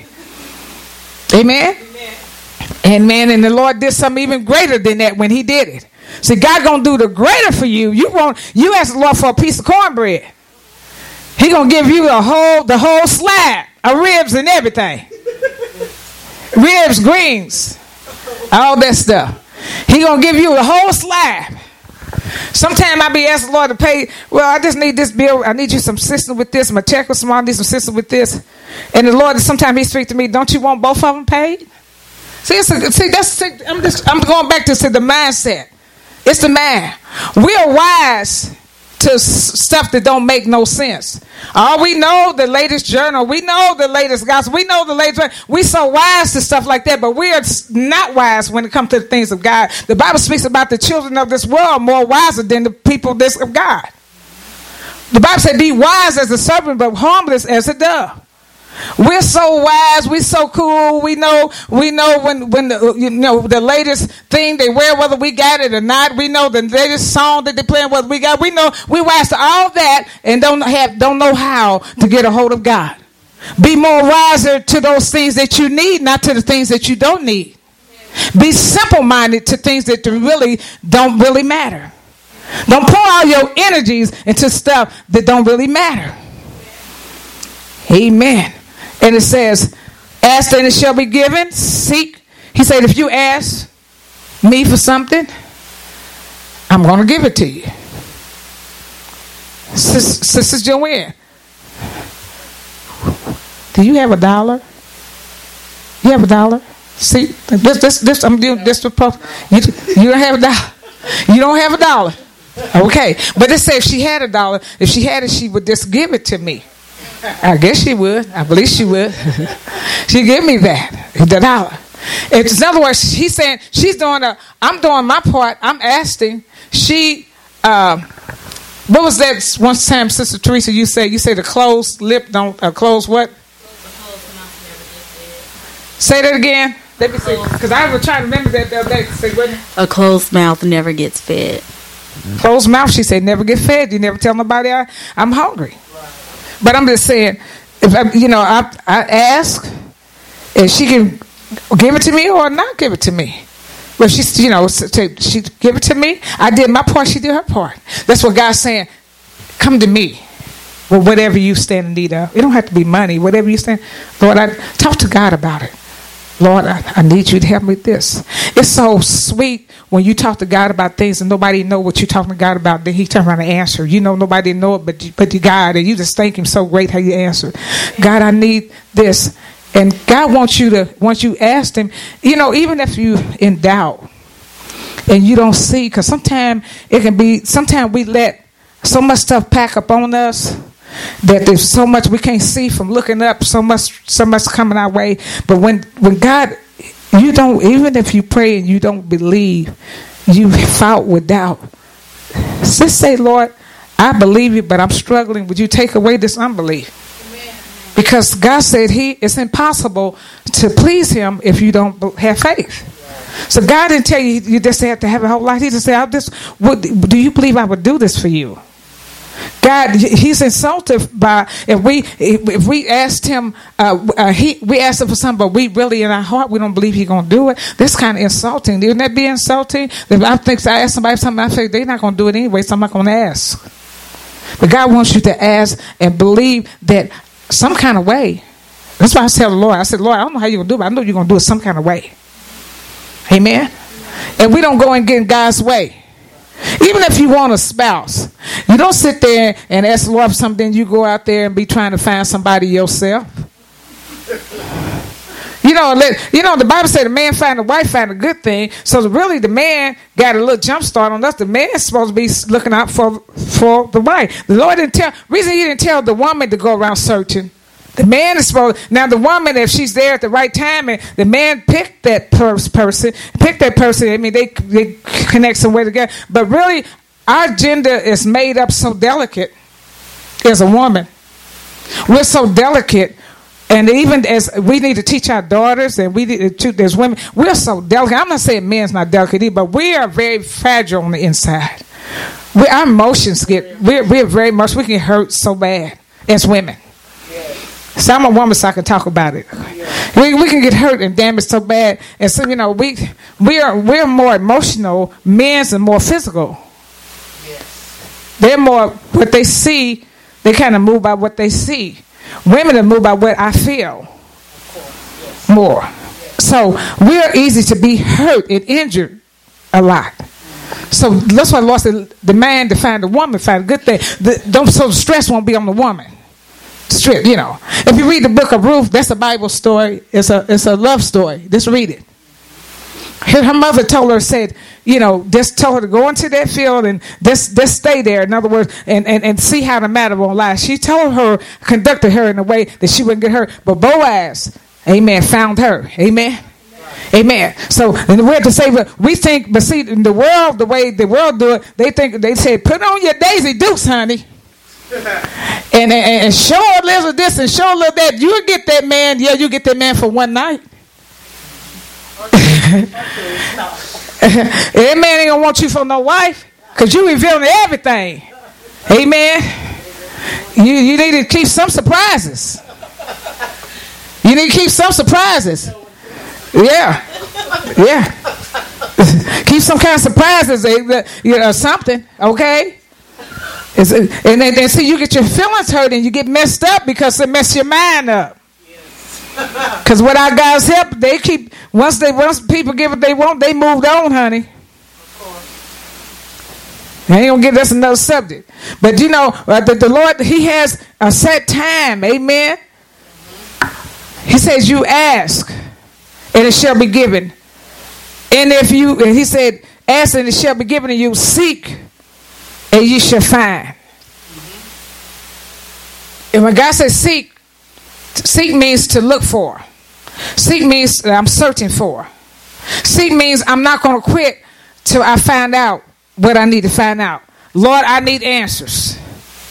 Amen. Amen. And the Lord did something even greater than that when he did it. See, God gonna do the greater for you. You ask the Lord for a piece of cornbread. He gonna give you the whole slab of ribs and everything. Ribs, greens, all that stuff. He gonna give you the whole slab. Sometimes I be asking the Lord to pay. Well, I just need this bill. I need you some assistance with this. My check was small. I need some assistance with this. And the Lord, sometimes he speaks to me. Don't you want both of them paid? I'm going back to the mindset. It's the mind. We are wise to stuff that don't make no sense. We know the latest journal. We know the latest gospel. We know the latest. We so wise to stuff like that, but we are not wise when it comes to the things of God. The Bible speaks about the children of this world more wiser than the people of God. The Bible said, "Be wise as a serpent, but harmless as a dove." We're so wise. We're so cool. We know when the latest thing they wear, whether we got it or not. We know the latest song that they playing, whether we got. We know we wise to all that and don't know how to get a hold of God. Be more wiser to those things that you need, not to the things that you don't need. Be simple-minded to things that don't really matter. Don't pour all your energies into stuff that don't really matter. Amen. And it says, ask and it shall be given. Seek. He said, if you ask me for something, I'm going to give it to you. Sister Joanne, do you have $1? You have $1? See, this I'm doing this to you don't have $1. You don't have $1. Okay. But it said if she had $1, if she had it, she would just give it to me. I guess she would. I believe she would. She give me that $1. In other words, he's saying I'm doing my part. I'm asking. What was that one time, Sister Teresa? You say the closed lip don't close what? Say that again. Let me see, because I was trying to remember that the other day. Say what? A closed mouth never gets fed. Closed mouth, she said, never get fed. You never tell nobody I'm hungry. But I'm just saying, if I ask, if she can give it to me or not give it to me. But she give it to me. I did my part. She did her part. That's what God's saying. Come to me with whatever you stand in need of. It don't have to be money. Whatever you stand. Lord, I talk to God about it. Lord, I need you to help me with this. It's so sweet when you talk to God about things and nobody know what you're talking to God about. Then he turn around and answer. Nobody know it but you God. And you just thank him so great how you answer. God, I need this. And God wants you to, once you ask him, even if you in doubt and you don't see, because sometimes we let so much stuff pack up on us that there's so much we can't see from looking up, so much coming our way. But when God, you don't, even if you pray and you don't believe, you fought with doubt. Just say, Lord, I believe you, but I'm struggling. Would you take away this unbelief? Amen. Because God said it's impossible to please him if you don't have faith. So God didn't tell you you just have to have a whole lot. He just said, do you believe I would do this for you? God, he's insulted by if we asked him, we asked him for something, but we really in our heart we don't believe he's gonna do it. That's kind of insulting. Wouldn't that be insulting? If I ask somebody something, I say they're not gonna do it anyway, so I'm not gonna ask. But God wants you to ask and believe that some kind of way. That's why I tell the Lord, I said, Lord, I don't know how you're gonna do it, but I know you're gonna do it some kind of way. Amen. And we don't go and get in God's way. Even if you want a spouse, you don't sit there and ask the Lord for something. You go out there and be trying to find somebody yourself. You know, the Bible said the man find a wife, find a good thing. So really, the man got a little jump start on us. The man is supposed to be looking out for the wife. The Lord didn't tell. Reason he didn't tell the woman to go around searching. The man is supposed. Now the woman, if she's there at the right time, and the man picked that person. I mean, they connect some way together. But really, our gender is made up so delicate. As a woman, we're so delicate, and even as we need to teach our daughters, and we need to teach as women, we're so delicate. I'm not saying men's not delicate either, but we are very fragile on the inside. Our emotions we're very much. We can hurt so bad as women. So I'm a woman, so I can talk about it. We can get hurt and damaged so bad, and so we're more emotional. Men's are more physical. They're more what they see. They kind of move by what they see. Women are moved by what I feel more. So we're easy to be hurt and injured a lot. So that's why the Lord said the man to find a woman, find a good thing. So the stress won't be on the woman. Strip, If you read the book of Ruth, that's a Bible story. It's a love story. Just read it. Her mother told her, said, just told her to go into that field and just stay there. In other words, and see how the matter won't lie. She told her, conducted her in a way that she wouldn't get hurt. But Boaz, amen, found her. Amen. Amen. So we have to say, we think, but see, in the world, the way the world do it, they say, put on your Daisy Dukes, honey. and show a little this and show a little that. You get that man. Yeah, you get that man for one night. That man ain't gonna want you for no wife, because you revealing everything. Amen. You need to keep some surprises. You need to keep some surprises. Yeah. Keep some kind of surprises. Something. Okay. And then see, you get your feelings hurt and you get messed up because it messes your mind up. Because without God's help, they keep once people give what they want, they moved on, honey. I ain't gonna give us another subject, but the Lord, He has a set time. Amen. He says, "You ask, and it shall be given." And He said, "Ask, and it shall be given to you. Seek, and you shall find." And when God says seek means to look for. Seek means that I'm searching for. Seek means I'm not going to quit till I find out what I need to find out. Lord, I need answers.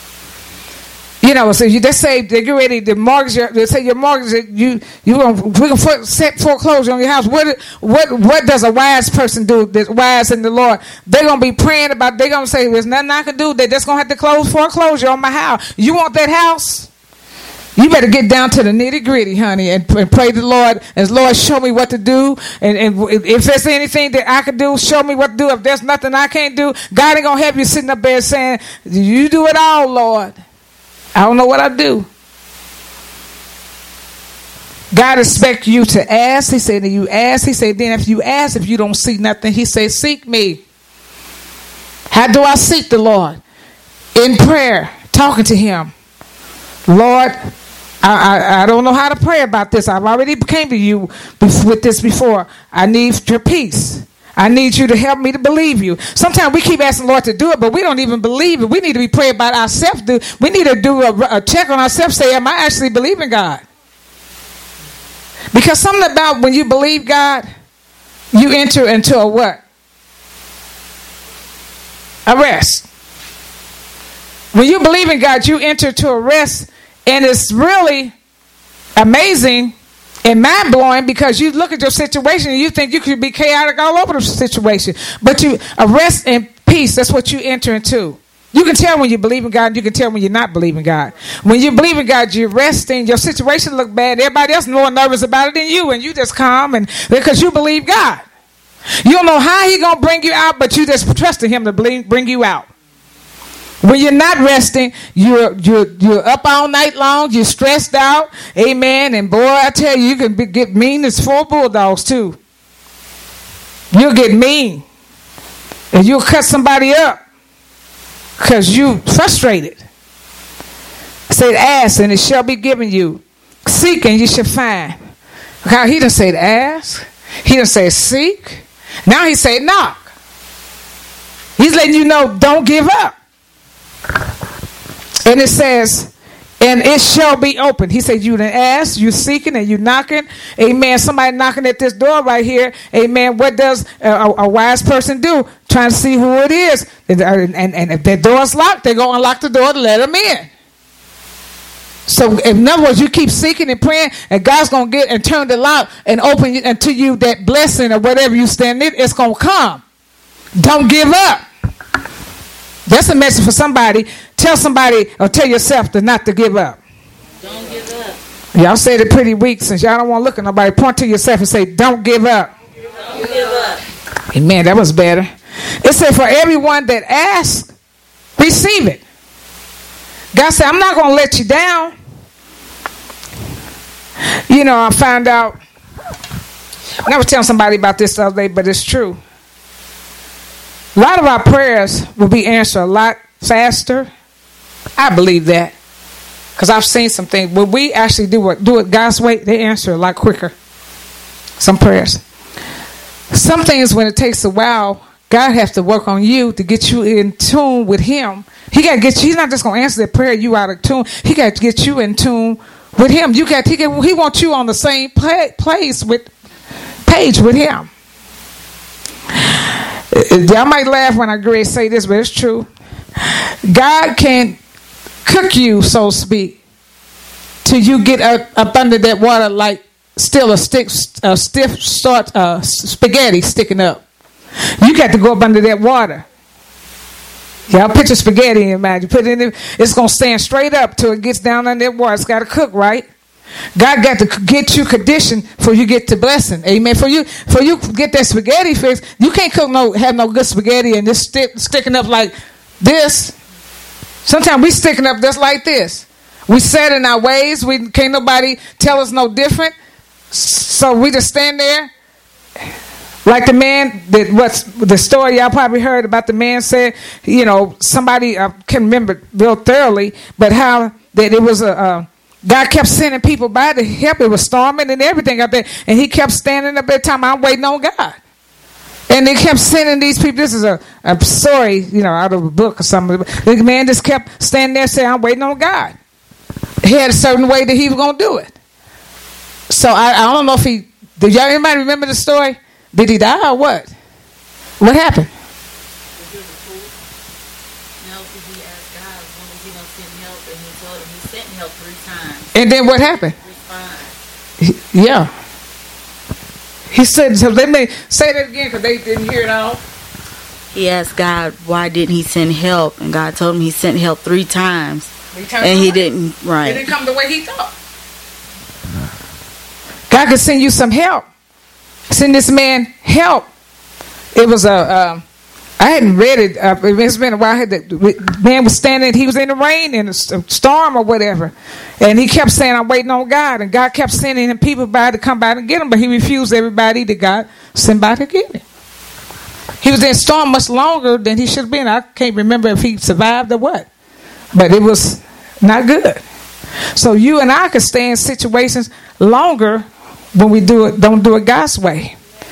So you just say they get ready to mortgage. They say your mortgage. We're gonna set foreclosure on your house. What does a wise person do? That's wise in the Lord. They're gonna be praying about. They're gonna say, "There's nothing I can do. They're just gonna have to close foreclosure on my house." You want that house? You better get down to the nitty gritty, honey, and pray to the Lord. As Lord, show me what to do, and if there's anything that I can do, show me what to do. If there's nothing I can't do, God ain't gonna have you sitting up there saying, "You do it all, Lord. I don't know what I do." God expects you to ask. He said, "You ask." He said, "Then if you ask, if you don't see nothing," He said, "Seek me." How do I seek the Lord? In prayer, talking to Him. Lord, I don't know how to pray about this. I've already came to you with this before. I need your peace. I need you to help me to believe you. Sometimes we keep asking the Lord to do it, but we don't even believe it. We need to be praying about ourselves. We need to do a check on ourselves. Say, am I actually believing God? Because something about when you believe God, you enter into a what? A rest. When you believe in God, you enter to a rest, and it's really amazing and mind-blowing because you look at your situation and you think you could be chaotic all over the situation. But a rest and peace, that's what you enter into. You can tell when you believe in God, and you can tell when you're not believing God. When you believe in God, you're resting. Your situation look bad. Everybody else is more nervous about it than you, and you just calm and because you believe God. You don't know how He's going to bring you out, but you just trusting Him to bring you out. When you're not resting, you're up all night long. You're stressed out. Amen. And boy, I tell you, you can get mean as 4 bulldogs too. You'll get mean. And you'll cut somebody up because you frustrated. Say, ask and it shall be given you. Seek and you shall find. How He done said ask. He done said seek. Now He said knock. He's letting you know don't give up. And it says, and it shall be open. He said, you done ask, you seeking, and you knocking. Amen. Somebody knocking at this door right here. Amen. What does a wise person do? Trying to see who it is. And if their door's locked, they're going to unlock the door to let them in. So in other words, you keep seeking and praying, and God's going to get and turn the lock and open unto you that blessing or whatever you stand in, it's going to come. Don't give up. That's a message for somebody. Tell somebody or tell yourself not to give up. Don't give up. Y'all said it pretty weak since y'all don't want to look at nobody. Point to yourself and say, don't give up. Don't give up. Amen. That was better. It said, for everyone that asks, receive it. God said, I'm not going to let you down. You know, I found out. I was telling somebody about this the other day, but it's true. A lot of our prayers will be answered a lot faster. I believe that. Because I've seen some things. When we actually do it God's way, they answer a lot quicker. Some prayers. Some things, when it takes a while, God has to work on you to get you in tune with Him. He got to get you. He's not just going to answer that prayer you out of tune. He got to get you in tune with Him. He wants you on the same page with Him. Y'all might laugh when I agree to say this, but it's true. God can cook you, so to speak, till you get up under that water like still a stiff sort spaghetti sticking up. You got to go up under that water. Y'all picture spaghetti in your mind. You put it in there, it's going to stand straight up till it gets down under that water. It's got to cook, right? God got to get you conditioned for you get to blessing. Amen. For you get that spaghetti fixed, you can't have no good spaghetti and this sticking up like this. Sometimes we sticking up just like this. We set in our ways. We can't nobody tell us no different. So we just stand there. Like the man what's the story y'all probably heard about the man said, you know, somebody I can't remember real thoroughly, but how that it was God kept sending people by to help. It was storming and everything up there. And he kept standing up there time I'm waiting on God. And they kept sending these people. This is a story, you know, out of a book or something. The man just kept standing there saying, I'm waiting on God. He had a certain way that he was going to do it. So I don't know if did y'all anybody remember the story? Did he die or what? What happened? And then what happened? Yeah. He said, so they may say that again because they didn't hear it all. He asked God, why didn't He send help? And God told him He sent help 3 times. And He didn't, right. It didn't come the way He thought. God could send you some help. Send this man help. It was I hadn't read it. It's been a while. The man was standing. He was in the rain in a storm or whatever, and he kept saying, "I'm waiting on God." And God kept sending him people by to come by and get him, but he refused everybody that God sent by to get him. He was in a storm much longer than he should have been. I can't remember if he survived or what, but it was not good. So you and I could stay in situations longer when we don't do it God's way.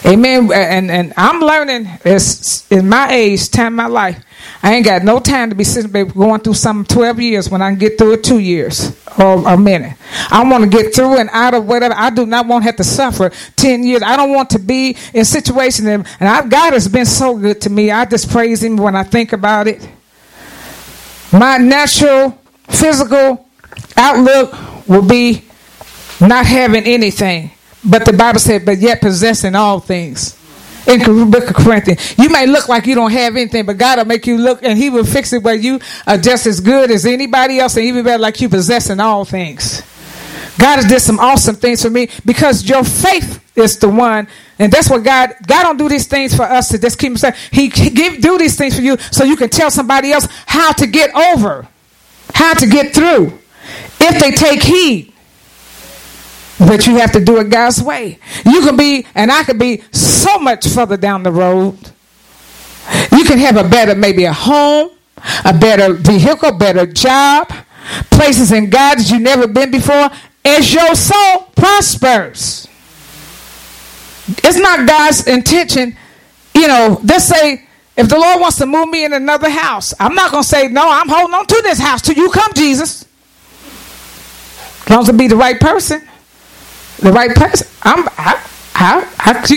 Amen. And I'm learning in my age, time, my life. I ain't got no time to be sitting there going through some 12 years when I can get through it 2 years or a minute. I want to get through and out of whatever. I do not want to have to suffer 10 years. I don't want to be in situations. God has been so good to me. I just praise him when I think about it. My natural, physical outlook will be not having anything. But the Bible said, but yet possessing all things. In the book of Corinthians, you may look like you don't have anything, but God will make you look, and he will fix it where you are just as good as anybody else, and even better, like you possessing all things. God has did some awesome things for me because your faith is the one, and that's what God don't do these things for us to just keep saying. He do these things for you so you can tell somebody else how to get over, how to get through, if they take heed. But you have to do it God's way. You can be, and I could be so much further down the road. You can have a better, maybe a home, a better vehicle, better job, places in God that you've never been before, as your soul prospers. It's not God's intention, let's say, if the Lord wants to move me in another house, I'm not going to say, no, I'm holding on to this house till you come, Jesus. As long as it be the right person. The right person. You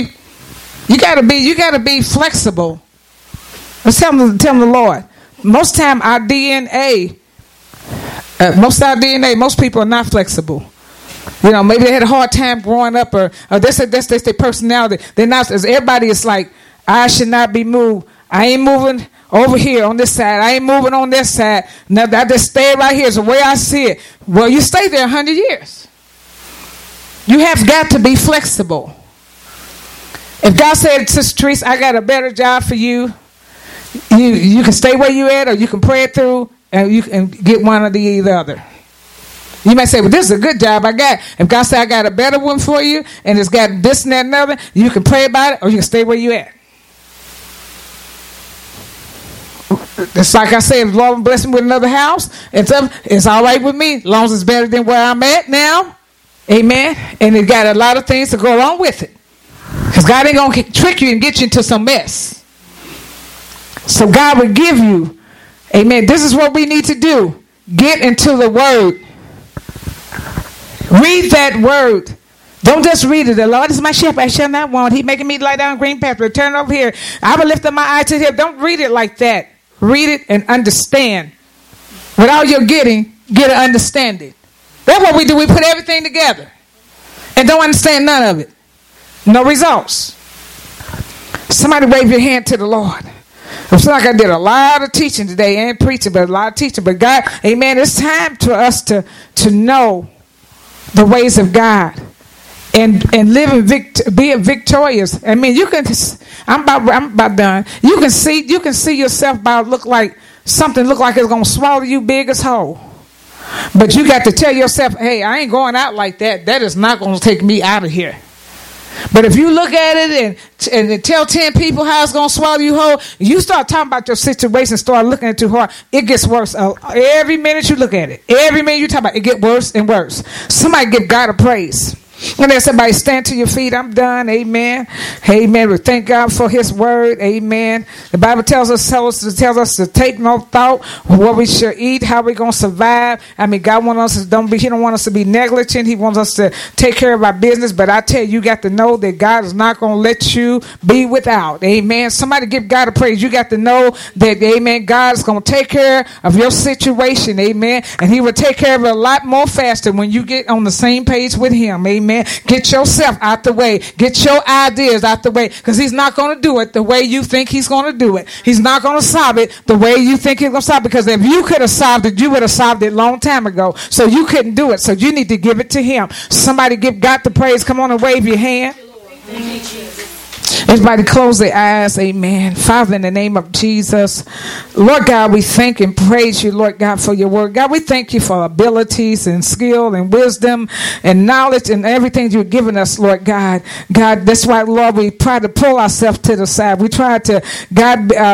gotta be flexible. Let's tell the Lord. Most time our DNA, most people are not flexible. Maybe they had a hard time growing up, or that's their personality. They're not. As everybody is like, I should not be moved. I ain't moving over here on this side. I ain't moving on this side. Now I just stay right here. It's the way I see it. Well, you stay there 100 years. You have got to be flexible. If God said, Sister Teresa, I got a better job for you, you can stay where you at, or you can pray it through, and you can get one or the other. You may say, well, this is a good job I got. If God said, I got a better one for you, and it's got this and that and other, you can pray about it, or you can stay where you at. It's like I said, if the Lord bless me with another house, it's all right with me, as long as it's better than where I'm at now. Amen. And it got a lot of things to go along with it. Because God ain't going to trick you and get you into some mess. So God will give you. Amen. This is what we need to do. Get into the word. Read that word. Don't just read it. The Lord is my shepherd, I shall not want. He making me lie down green pasture. Turn over here. I will lift up my eye to him. Don't read it like that. Read it and understand. With all you're getting, get an understanding. That's what we do. We put everything together and don't understand none of it. No results. Somebody wave your hand to the Lord. It's like I did a lot of teaching today and preaching, but a lot of teaching. But God, amen, it's time for us to know the ways of God and live and being victorious. I mean, I'm about done. You can see yourself about look like it's going to swallow you big as whole. But you got to tell yourself, hey, I ain't going out like that. That is not going to take me out of here. But if you look at it and tell 10 people how it's going to swallow you whole, you start talking about your situation, start looking at it too hard, it gets worse. Every minute you look at it, every minute you talk about it, it gets worse and worse. Somebody give God a praise. And then somebody stand to your feet. I'm done. Amen. Amen. We thank God for his word. Amen. The Bible tells us to take no thought what we should eat, how we're going to survive. I mean, God wants us to he don't want us to be negligent. He wants us to take care of our business. But I tell you got to know that God is not going to let you be without. Amen. Somebody give God a praise. You got to know that, amen, God is going to take care of your situation. Amen. And he will take care of it a lot more faster when you get on the same page with him. Amen. Get yourself out the way. Get your ideas out the way. Because he's not going to do it the way you think he's going to do it. He's not going to solve it the way you think he's going to solve it. Because if you could have solved it, you would have solved it a long time ago. So you couldn't do it. So you need to give it to him. Somebody give God the praise. Come on and wave your hand. Thank you, Jesus. Everybody close their eyes. Amen. Father, in the name of Jesus, Lord God, we thank and praise you, Lord God, for your word. God, we thank you for abilities and skill and wisdom and knowledge and everything you've given us, Lord God. God, that's why, Lord, we try to pull ourselves to the side. We try to, God,